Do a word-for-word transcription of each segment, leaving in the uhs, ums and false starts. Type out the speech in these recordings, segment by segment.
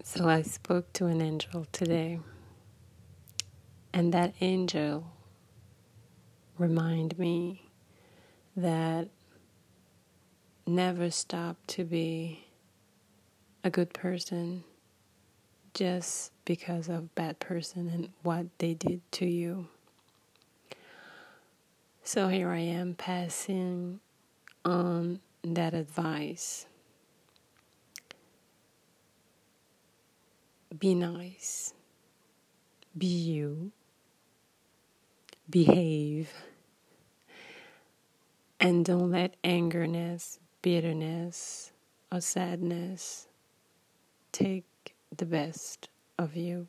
So I spoke to an angel today, and that angel reminded me that never stop to be a good person just because of bad person and what they did to you. So here I am passing on that advice. Be nice. Be you. Behave. And don't let angerness, bitterness, or sadness take the best of you.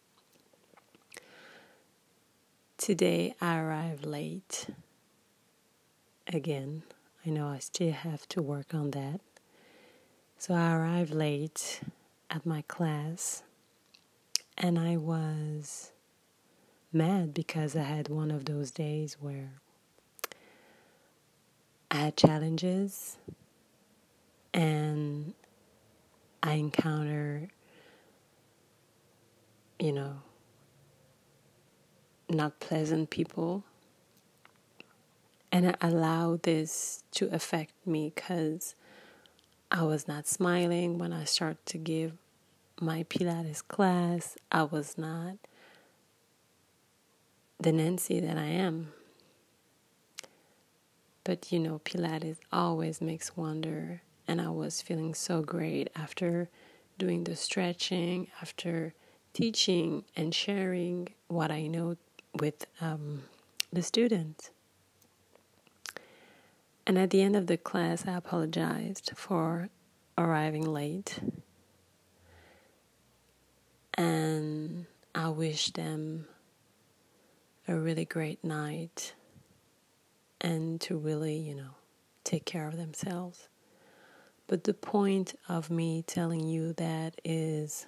Today I arrived late. Again, I know I still have to work on that. So I arrived late at my class, and I was mad because I had one of those days where I had challenges and I encountered, you know, not pleasant people. And I allowed this to affect me because I was not smiling when I started to give my Pilates class. I was not the Nancy that I am. But, you know, Pilates always makes wonder. And I was feeling so great after doing the stretching, after teaching and sharing what I know with um, the students. And at the end of the class, I apologized for arriving late. And I wished them a really great night and to really, you know, take care of themselves. But the point of me telling you that is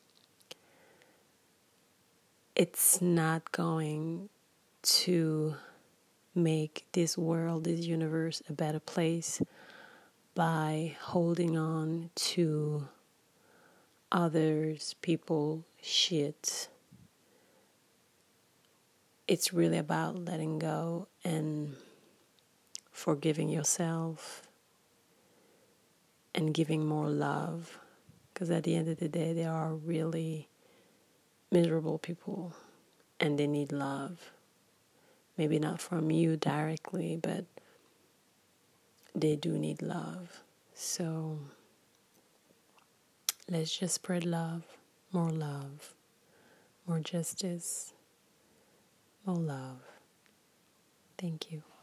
it's not going to make this world, this universe a better place by holding on to others, people, shit. It's really about letting go and forgiving yourself and giving more love. Because at the end of the day, there are really miserable people and they need love. Maybe not from you directly, but they do need love. So let's just spread love, more love, more justice, more love. Thank you.